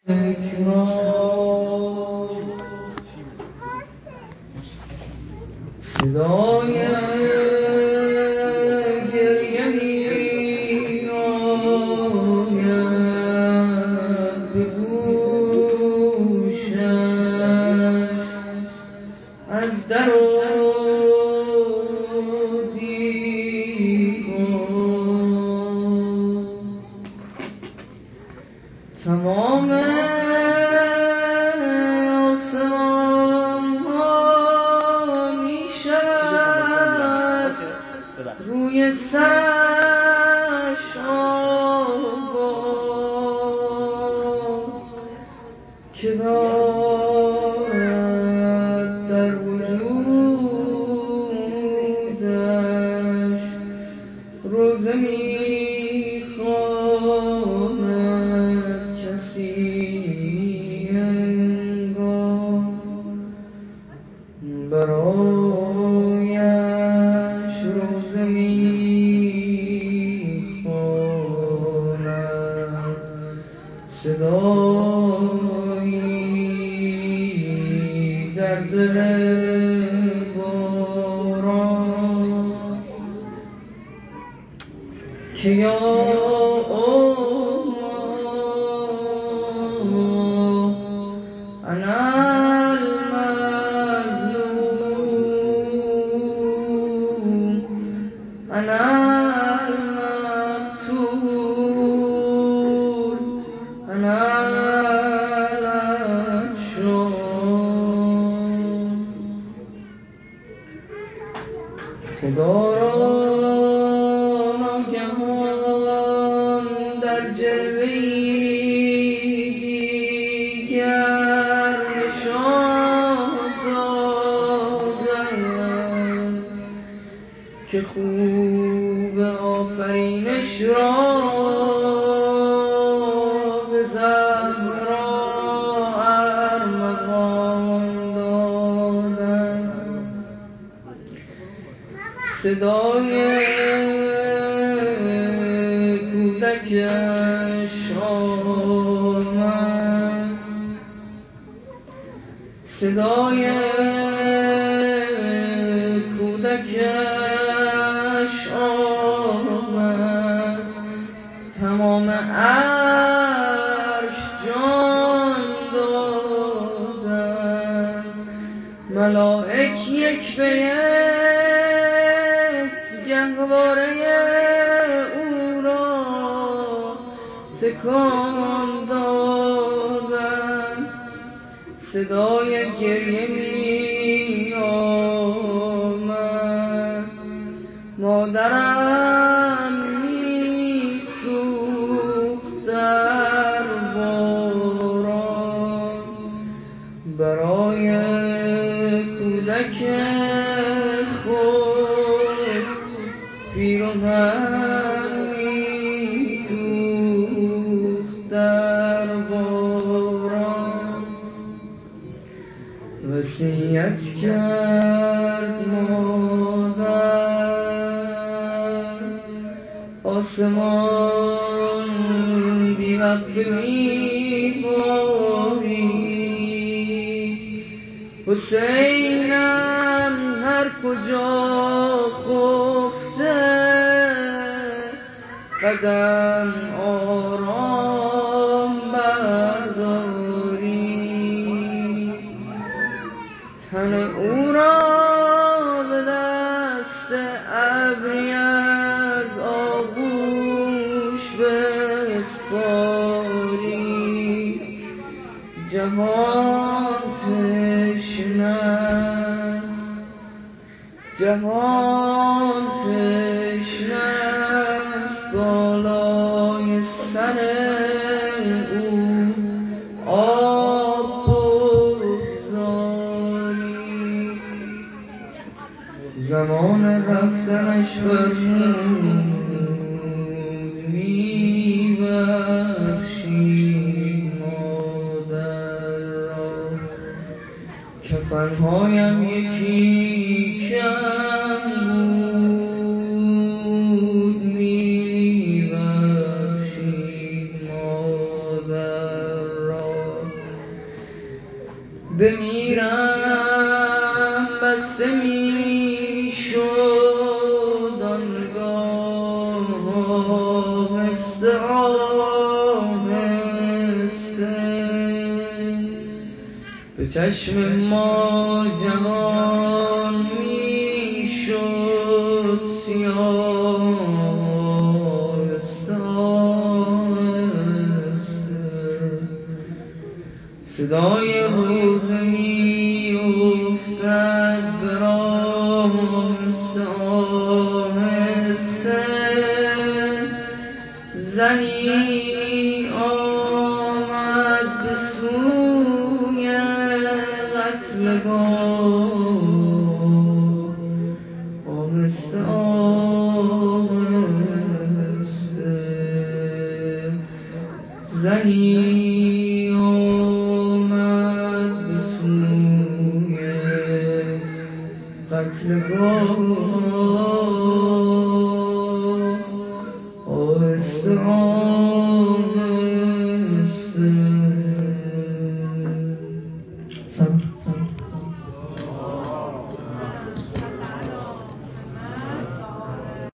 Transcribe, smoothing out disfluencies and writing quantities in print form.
صدای گریه می آید به گوشش از در و دیوار. تمام روی سرش آباد که دارد در وجودش روزه میخواند کسی انگار برایش روزه میخواند صدایی در دل باران که یا أنا المقتول أنا العطشان. خدا را ناگهان در جلوه‌ای دیگر نشان دادند که خوب آفرینش را به زهرا ارمغان دادند. صدای کودکش آمد، صدای کودکش آمد. تمام عرش جان دادند، ملائک یک به یک گهواره او را تکان دادند. صدای گریه می آمد، مادرم می سوخت در باران برای کودک خود پیراهن می دوخت در باران. وصیت کرد مادر آسمان بی وقت میبارید، حسینم هر کجا خفته قدم آرام بردارید. تن او را به دست ابری از آغوش بسپارید. جهان تشنه است، جهان تشنه است، بالای سر او آب بگذارید. زمان رفتنش فرمود میبخشید مادر را. کفنهایم یکی کم بود میبخشید مادر را. بمیرم بسته می شد آنگاه آهسته آهسته به چشم ما جهان می شد سیاه آهسته آهسته صدای روز می افتد به راه آهسته آهسته زنی آمد به سوی قتلگاه آهسته آهسته زنی آمد به سوی قتلگاه آهسته